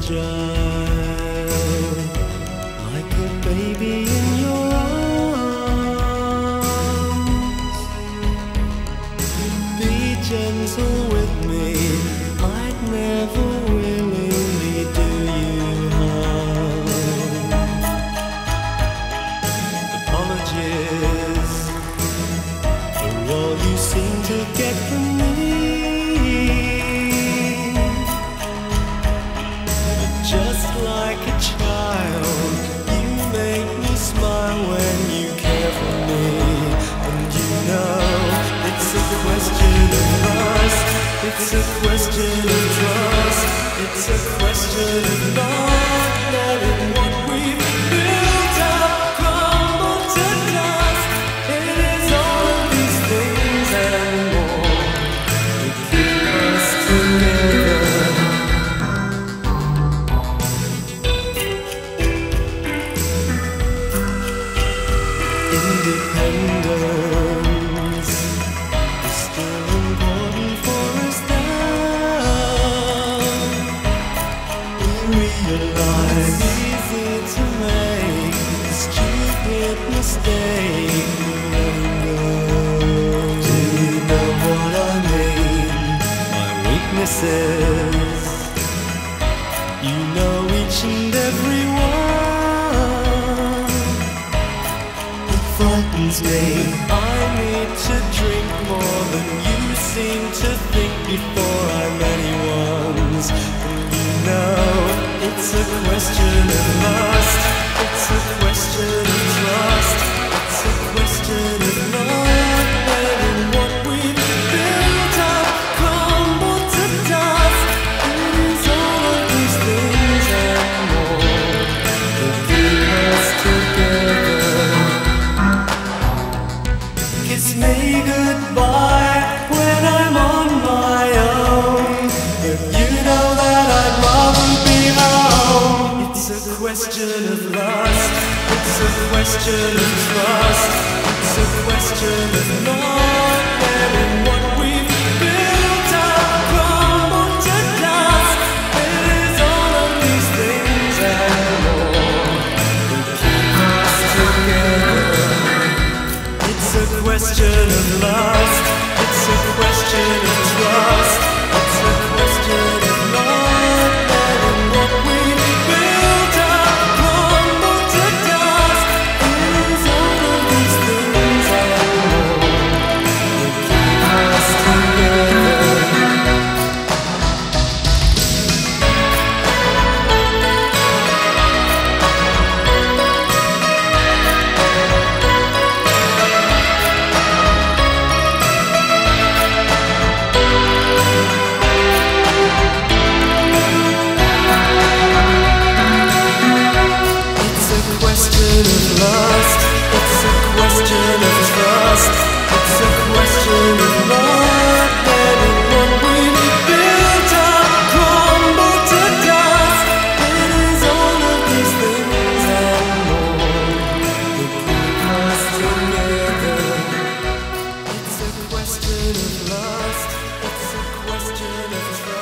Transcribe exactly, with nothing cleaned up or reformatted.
fragile, like a baby in your arms. Be gentle with me, I'd never willingly do you harm. Apologies for all you seem to get from me, but just like a child, you make me smile when you care for me. And you know it's a question of trust, it's a question of trust, it's a question of not letting what we've built up crumble to dust. It is all of these things and more that keep us together. Independence is still important for us now. We realize it's easy to make a stupid mistake. Letting go. Do you know what I mean? My weaknesses, you know each and every one. It frightens me. I need to drink more than you seem to think before I'm anyone's. And you know it's a question of lust, it's a question of trust, it's a question of not letting what we've built up crumble to dust. It is all of these things and more that keep us together. Kiss me goodbye when I'm on my own, but you know that I'd rather be home. It's a question of lust, it's a question of trust, it's a question of not letting what we've built up crumble to dust. It is all of these things and more that keep us together. It's a question of lust, it's a question of trust, it's a question of not letting what we've built up crumble to dust. It is all of these things and more that keep us together. It's a question of lust, it's a question of trust, it's a question of not letting what we've built up crumble to dust. It is all of these things and more that keep us together. It's a question of lust, it's a question of trust.